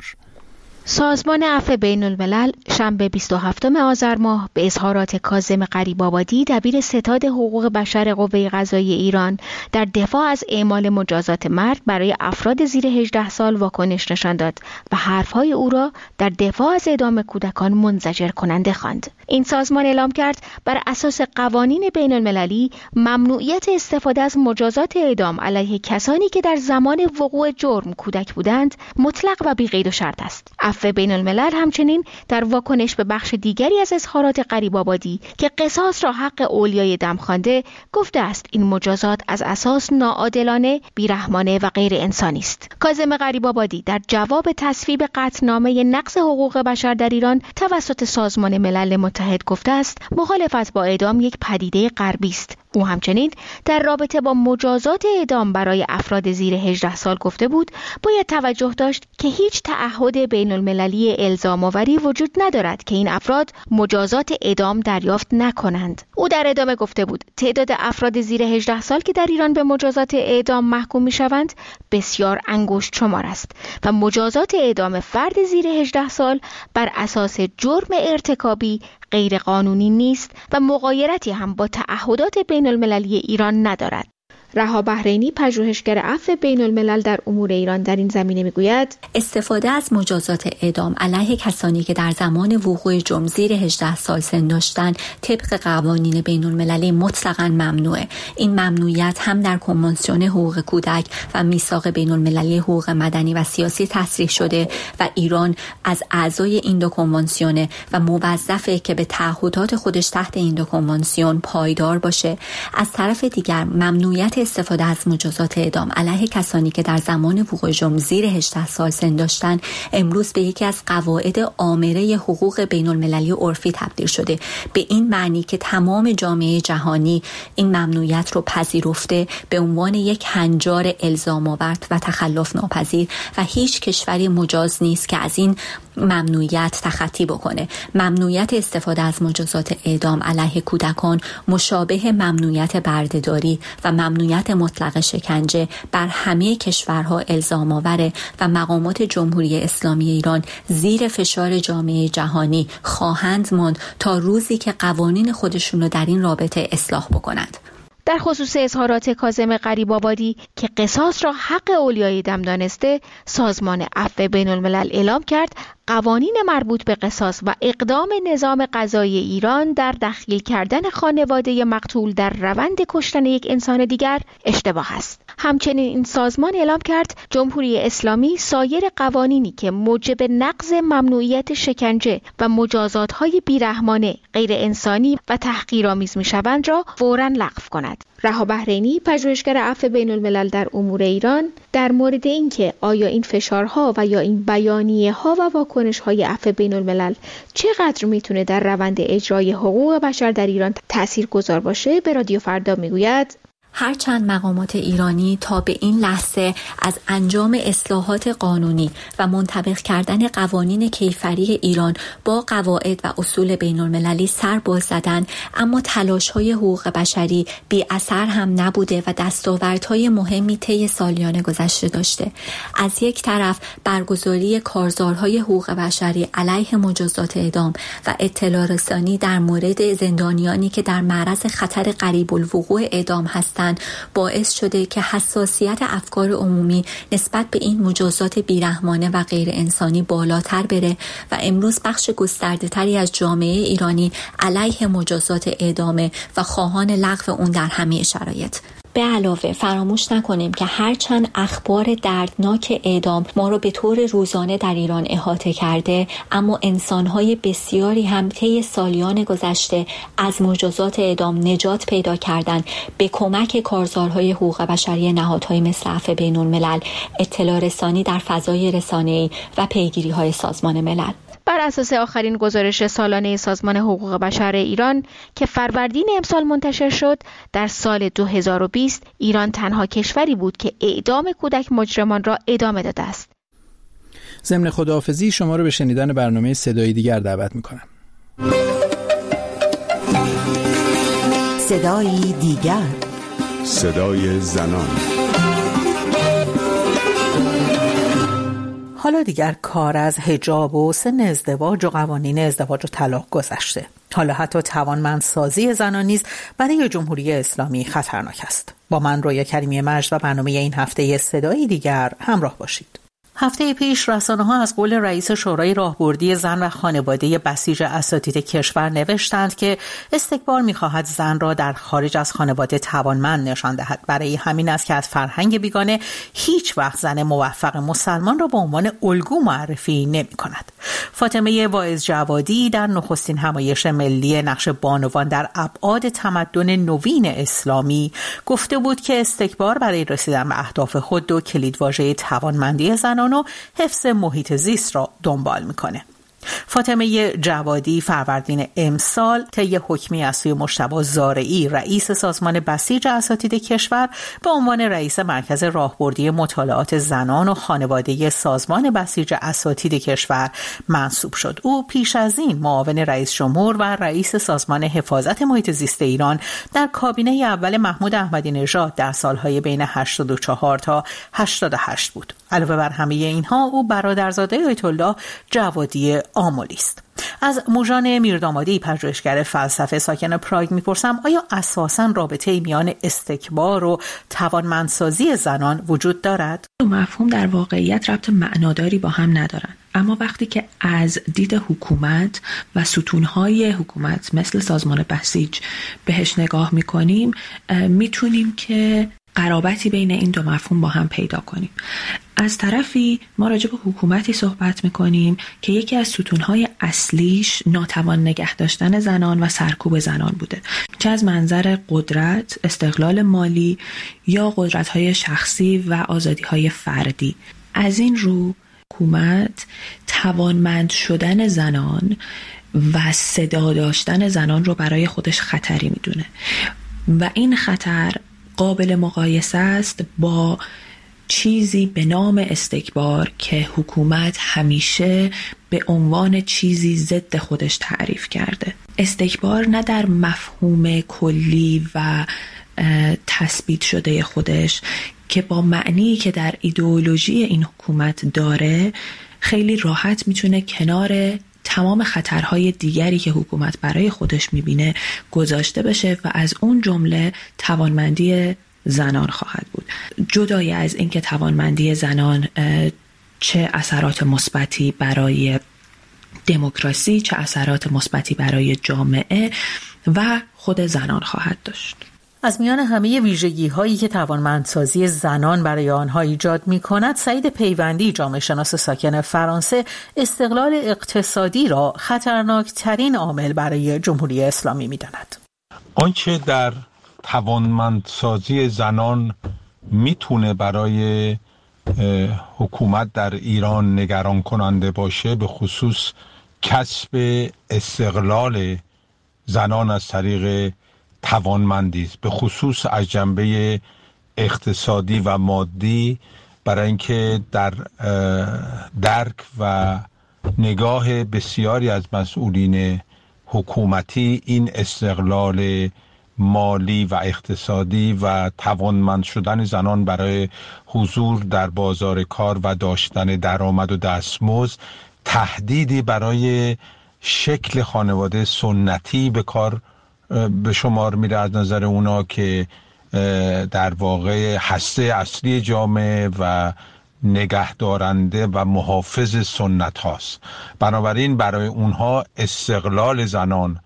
سازمان عفو بین الملل شنبه بیست و هفتم آذر ماه به اظهارات کاظم غریب‌آبادی دبیر ستاد حقوق بشر قوه قضاییه ایران در دفاع از اعمال مجازات مرگ برای افراد زیر هجده سال واکنش نشان داد و حرفهای او را در دفاع از اعدام کودکان منزجر کننده خواند. این سازمان اعلام کرد بر اساس قوانین بین المللی ممنوعیت استفاده از مجازات اعدام علیه کسانی که در زمان وقوع جرم کودک بودند مطلق و بی‌قید و شرط است. عفو بین الملل همچنین در واکنش به بخش دیگری از اظهارات غریب‌آبادی که قصاص را حق اولیای دم خوانده گفته است این مجازات از اساس ناعادلانه، بیرحمانه و غیر انسانی است. کاظم غریب‌آبادی در جواب تصویب قطعنامه نقض حقوق بشر در ایران توسط سازمان ملل متحد گفته است مخالفت با اعدام یک پدیده غربی است. او همچنین در رابطه با مجازات اعدام برای افراد زیر هجده سال گفته بود باید توجه داشت که هیچ تعهد بین المللی الزام آوری وجود ندارد که این افراد مجازات اعدام دریافت نکنند. او در ادامه گفته بود تعداد افراد زیر هجده سال که در ایران به مجازات اعدام محکوم می‌شوند بسیار انگشت شمار است و مجازات اعدام فرد زیر هجده سال بر اساس جرم ارتکابی غیر قانونی نیست و مغایرتی هم با تعهدات بین المللی ایران ندارد. رها بحرینی پژوهشگر عفو بین الملل در امور ایران در این زمینه میگوید استفاده از مجازات اعدام علیه کسانی که در زمان وقوع جرم زیر هجده سال سن داشتن طبق قوانین بین المللی مطلقاً ممنوعه. این ممنوعیت هم در کنوانسیون حقوق کودک و میثاق بین المللی حقوق مدنی و سیاسی تصریح شده و ایران از اعضای این دو کنوانسیون و موظفه که به تعهدات خودش تحت این دو کنوانسیون پایدار باشه. از طرف دیگر ممنوعیت استفاده از مجازات اعدام علیه کسانی که در زمان وقوع جرم زیر هجده سال سن داشتن امروز به یکی از قواعد آمره حقوق بین المللی عرفی تبدیل شده، به این معنی که تمام جامعه جهانی این ممنوعیت رو پذیرفته به عنوان یک هنجار الزام آور و تخلف ناپذیر و هیچ کشوری مجاز نیست که از این ممنوعیت تخطی بکنه. ممنوعیت استفاده از مجازات اعدام علیه کودکان مشابه ممنوعیت بردهداری و ممنوعیت مطلق شکنجه بر همه کشورها الزام آوره و مقامات جمهوری اسلامی ایران زیر فشار جامعه جهانی خواهند ماند تا روزی که قوانین خودشون رو در این رابطه اصلاح بکنند. در خصوص اظهارات کاظم غریب‌آبادی که قصاص را حق اولیای دم دانسته، سازمان عفو بین الملل اعلام کرد قوانین مربوط به قصاص و اقدام نظام قضایی ایران در دخیل کردن خانواده مقتول در روند کشتن یک انسان دیگر اشتباه است. همچنین این سازمان اعلام کرد جمهوری اسلامی سایر قوانینی که موجب نقض ممنوعیت شکنجه و مجازات‌های بیرحمانه، غیر انسانی و تحقیرآمیز می‌شوند را فوراً لغو کند. رها بحرینی پژوهشگر عفو بین الملل در امور ایران در مورد اینکه آیا این فشارها و یا این بیانیه‌ها و واکنش‌های عفو بین الملل چقدر میتونه در روند اجرای حقوق بشر در ایران تاثیرگذار باشه به رادیو فردا میگوید هرچند مقامات ایرانی تا به این لحظه از انجام اصلاحات قانونی و منطبق کردن قوانین کیفری ایران با قواعد و اصول بین المللی سر باز زدن، اما تلاش‌های حقوق بشری بی اثر هم نبوده و دستاوردهای مهمی طی سالیان گذشته داشته. از یک طرف برگزاری کارزارهای حقوق بشری علیه مجازات اعدام و اطلاع رسانی در مورد زندانیانی که در معرض خطر قریب الوقوع اعدام هستند کردن باعث شده که حساسیت افکار عمومی نسبت به این مجازات بیرحمانه و غیر انسانی بالاتر بره و امروز بخش گسترده تری از جامعه ایرانی علیه مجازات اعدام و خواهان لغو اون در همه شرایط. به علاوه فراموش نکنیم که هرچند اخبار دردناک اعدام ما رو به طور روزانه در ایران احاطه کرده، اما انسان‌های بسیاری هم طی سالیان گذشته از مجازات اعدام نجات پیدا کردند به کمک کارزارهای حقوق بشری نهادهای مثل عفو بین‌الملل، اطلاع رسانی در فضای رسانه‌ای و پیگیری‌های سازمان ملل. بر اساس آخرین گزارش سالانه سازمان حقوق بشر ایران که فروردین امسال منتشر شد، در سال دو هزار و بیست ایران تنها کشوری بود که اعدام کودک مجرمان را ادامه داده است. ضمن خداحافظی شما رو به شنیدن برنامه صدای دیگر دعوت می‌کنم. صدای دیگر، صدای زنان. حالا دیگر کار از حجاب و سن ازدواج و قوانین ازدواج و طلاق گذشته. حالا حتی توانمندسازی زنان نیز برای جمهوری اسلامی خطرناک است. با من رویا کریمی مجد و برنامه این هفته صدای دیگر همراه باشید. هفته پیش رسانه‌ها از قول رئیس شورای راهبردی زن و خانواده بسیج اساتید کشور نوشتند که استکبار می‌خواهد زن را در خارج از خانواده توانمند نشان دهد. برای همین است که از فرهنگ بیگانه هیچ وقت زن موفق مسلمان را به عنوان الگو معرفی نمی‌کند. فاطمه واعظ جوادی در نخستین همایش ملی نقش بانوان در ابعاد تمدن نوین اسلامی گفته بود که استکبار برای رسیدن به اهداف خود دو کلیدواژه توانمندی زنان و حفظ محیط زیست را دنبال میکنه. فاطمه جوادی فروردین امسال طی حکمی از سوی مجتبی زارعی رئیس سازمان بسیج اساتید کشور به عنوان رئیس مرکز راهبردی مطالعات زنان و خانواده سازمان بسیج اساتید کشور منصوب شد. او پیش از این معاون رئیس جمهور و رئیس سازمان حفاظت محیط زیست ایران در کابینه اول محمود احمدی نژاد در سالهای بین هشتاد و چهار تا هشتاد و هشت بود. علاوه بر همه اینها او برادرزاده آیت الله جوادی آملی است. از موژان میردامادی پژوهشگر فلسفه ساکن پراگ میپرسم آیا اساساً رابطه میان استکبار و توانمندسازی زنان وجود دارد؟ دو مفهوم در واقعیت ربط معناداری با هم ندارن، اما وقتی که از دید حکومت و ستونهای حکومت مثل سازمان بسیج بهش نگاه میکنیم میتونیم که قرابتی بین این دو مفهوم با هم پیدا کنیم. از طرفی ما راجع به حکومتی صحبت میکنیم که یکی از ستونهای اصلیش ناتوان نگه داشتن زنان و سرکوب زنان بوده، چه از منظر قدرت، استقلال مالی یا قدرت‌های شخصی و آزادی‌های فردی. از این رو حکومت توانمند شدن زنان و صدا داشتن زنان رو برای خودش خطری میدونه و این خطر قابل مقایسه است با چیزی به نام استکبار که حکومت همیشه به عنوان چیزی ضد خودش تعریف کرده. استکبار نه در مفهوم کلی و تثبیت شده خودش که با معنی که در ایدئولوژی این حکومت داره خیلی راحت میتونه کنار تمام خطرهای دیگری که حکومت برای خودش میبینه گذاشته بشه و از اون جمله توانمندی زنان خواهد بود. جدای از اینکه توانمندی زنان چه اثرات مثبتی برای دموکراسی، چه اثرات مثبتی برای جامعه و خود زنان خواهد داشت. از میان همه ویژگی هایی که توانمندسازی زنان برای آنها ایجاد می کند، سعید پیوندی جامعه شناس ساکن فرانسه استقلال اقتصادی را خطرناک ترین عامل برای جمهوری اسلامی می داند. آنچه در توانمندسازی زنان میتونه برای حکومت در ایران نگران کننده باشه به خصوص کسب استقلال زنان از طریق توانمندی است، به خصوص از جنبه اقتصادی و مادی، برای اینکه در درک و نگاه بسیاری از مسئولین حکومتی این استقلال مالی و اقتصادی و توانمند شدن زنان برای حضور در بازار کار و داشتن درآمد و دستمزد تهدیدی برای شکل خانواده سنتی به کار به شمار میره از نظر اونا که در واقع هسته اصلی جامعه و نگهدارنده و محافظ سنت هاست. بنابراین برای اونها استقلال زنان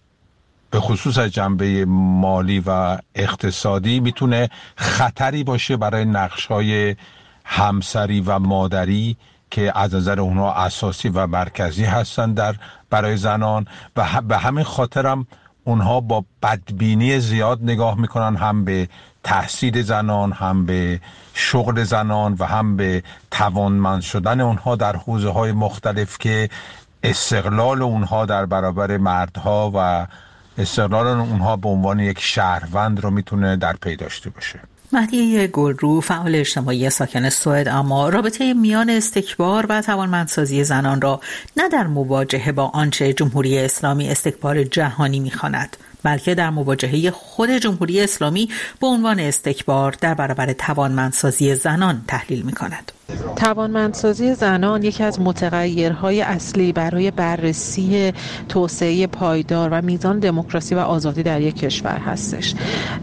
به خصوص از جنبه مالی و اقتصادی میتونه خطری باشه برای نقش‌های همسری و مادری که از نظر اونها اساسی و مرکزی هستن در برای زنان و به همین خاطرم اونها با بدبینی زیاد نگاه میکنن هم به تحصیل زنان، هم به شغل زنان و هم به توانمند شدن اونها در حوزه‌های مختلف که استقلال اونها در برابر مردها و استقلال اونها به عنوان یک شهروند رو میتونه در پی داشته باشه. مهدی گلرو، فعال اجتماعی ساکن سوئد، اما رابطه میان استکبار و توانمندسازی زنان را نه در مواجهه با آنچه جمهوری اسلامی استکبار جهانی می‌خواند، بلکه در مواجهه خود جمهوری اسلامی به عنوان استکبار در برابر توانمندسازی زنان تحلیل می‌کند. توانمندسازی زنان یکی از متغیرهای اصلی برای بررسی توسعه پایدار و میزان دموکراسی و آزادی در یک کشور هستش.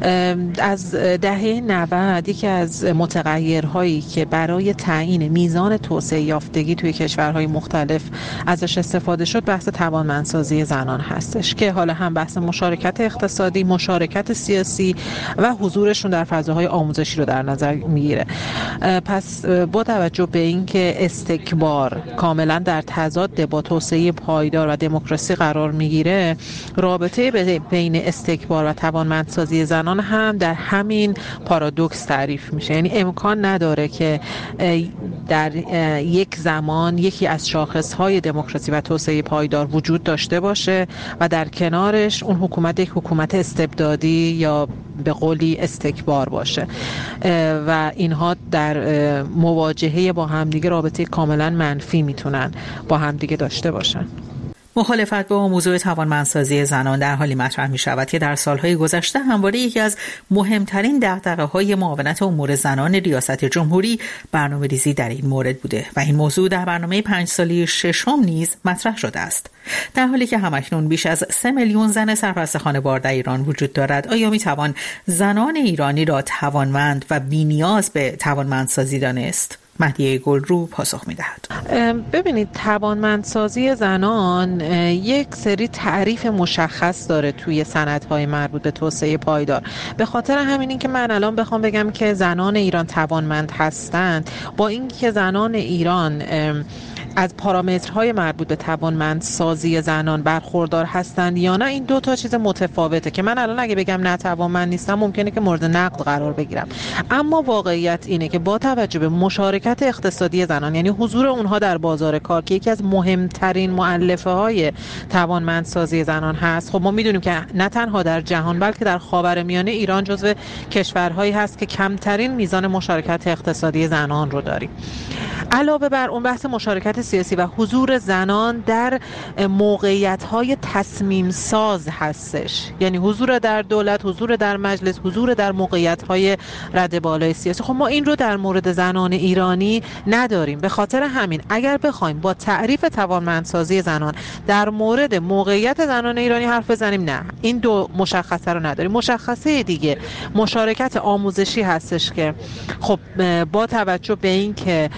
از دهه نود یکی از متغیرهایی که برای تعیین میزان توسعه یافتگی توی کشورهای مختلف ازش استفاده شد بحث توانمندسازی زنان هستش که حالا هم بحث مشارکت اقتصادی، مشارکت سیاسی و حضورشون در فضاهای آموزشی رو در نظر میگیره. پس با توجه به اینکه استکبار کاملا در تضاد با توسعه پایدار و دموکراسی قرار میگیره، رابطه بین استکبار و توانمندسازی زنان هم در همین پارادوکس تعریف میشه. یعنی امکان نداره که در یک زمان یکی از شاخصهای دموکراسی و توسعه پایدار وجود داشته باشه و در کنارش اون حکومت یک حکومت استبدادی یا به قولی استکبار باشه و اینها در مواجهه با همدیگه رابطه کاملا منفی میتونن با همدیگه داشته باشن. مخالفت با موضوع توانمندسازی زنان در حالی مطرح می شود که در سالهای گذشته همواره یکی از مهمترین دغدغه‌های معاونت امور زنان ریاست جمهوری برنامه‌ریزی در این مورد بوده و این موضوع در برنامه پنج ساله ششم نیز مطرح شده است. در حالی که همکنون بیش از سه میلیون زن سرپرست خانوار در ایران وجود دارد، آیا می توان زنان ایرانی را توانمند و بی‌نیاز به توانمندسازی دانست؟ مهدی گلرو پاسخ می‌دهد. ببینید، توانمندسازی زنان یک سری تعریف مشخص داره توی سندهای مربوط به توسعه پایدار. به خاطر همین این که من الان بخوام بگم که زنان ایران توانمند هستند، با اینکه زنان ایران از پارامترهای مربوط به توانمندسازی زنان برخوردار هستند یا نه، این دو تا چیز متفاوته که من الان اگه بگم نه توانمند نیستم ممکنه که مورد نقد قرار بگیرم. اما واقعیت اینه که با توجه به مشارکت اقتصادی زنان، یعنی حضور اونها در بازار کار که یکی از مهمترین مؤلفه های توانمندسازی زنان هست، خب ما میدونیم که نه تنها در جهان بلکه در خاورمیانه ایران جزو کشورهایی هست که کمترین میزان مشارکت اقتصادی زنان رو داریم. علاوه بر اون بحث مشارکت سیاسی و حضور زنان در موقعیت‌های تصمیم ساز هستش، یعنی حضور در دولت، حضور در مجلس، حضور در موقعیت‌های رده بالای سیاسی. خب ما این رو در مورد زنان ایرانی نداریم. به خاطر همین اگر بخوایم با تعریف توانمندسازی زنان در مورد موقعیت زنان ایرانی حرف بزنیم، نه، این دو مشخصه رو نداریم. مشخصه دیگه مشارکت آموزشی هستش که خب با توجه به این که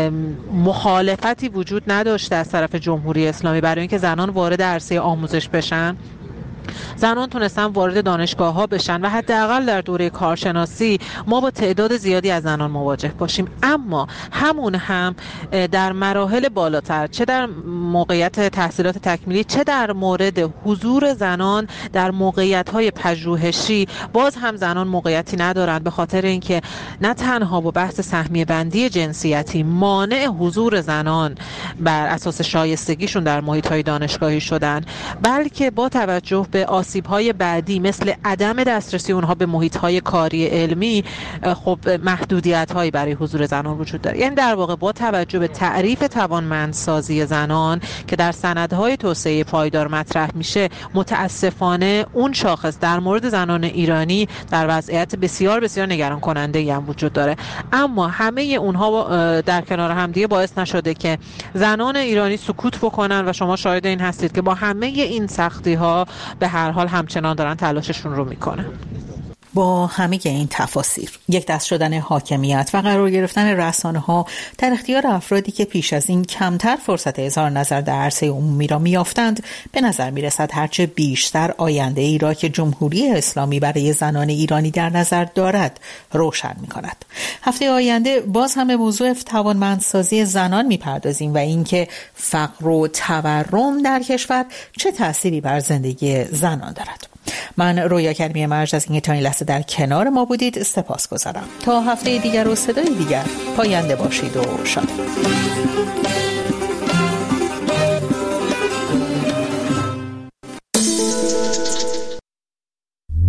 مخالفتی وجود نداشته از طرف جمهوری اسلامی برای اینکه زنان وارد عرصه آموزش بشن، زنان تونستن وارد دانشگاه ها بشن و حداقل در دوره کارشناسی ما با تعداد زیادی از زنان مواجه باشیم. اما همون هم در مراحل بالاتر، چه در موقعیت تحصیلات تکمیلی چه در مورد حضور زنان در موقعیت های پژوهشی، باز هم زنان موقعیتی ندارند، به خاطر اینکه نه تنها با بحث سهمیه بندی جنسیتی مانع حضور زنان بر اساس شایستگیشون در محیط های دانشگاهی شدن، بلکه با توجه به آسیب‌های بعدی مثل عدم دسترسی اونها به محیط‌های کاری علمی، خب محدودیت‌هایی برای حضور زنان وجود داره. یعنی در واقع با توجه به تعریف توانمندسازی زنان که در سندهای توسعه پایدار مطرح میشه، متاسفانه اون شاخص در مورد زنان ایرانی در وضعیت بسیار بسیار نگران کننده‌ای هم وجود داره. اما همه اونها در کنار هم دیگه باعث نشده که زنان ایرانی سکوت بکنن و شما شاهد این هستید که با همه این سختی‌ها به هر حال همچنان دارن تلاششون رو میکنن. با همه این تفاسیر، یک دست شدن حاکمیت و قرار گرفتن رسانه‌ها در اختیار افرادی که پیش از این کمتر فرصت اظهار نظر در عرصه عمومی را می‌یافتند، به نظر می‌رسد هرچه بیشتر آینده ای را که جمهوری اسلامی برای زنان ایرانی در نظر دارد روشن می‌کند. هفته آینده باز هم به موضوع توانمندسازی زنان می‌پردازیم و اینکه فقر و تورم در کشور چه تأثیری بر زندگی زنان دارد. من رویا کریمی مرج از اینکه تا این لحظه در کنار ما بودید سپاسگزارم. تا هفته دیگر و صدای دیگر پاینده باشید و شاد.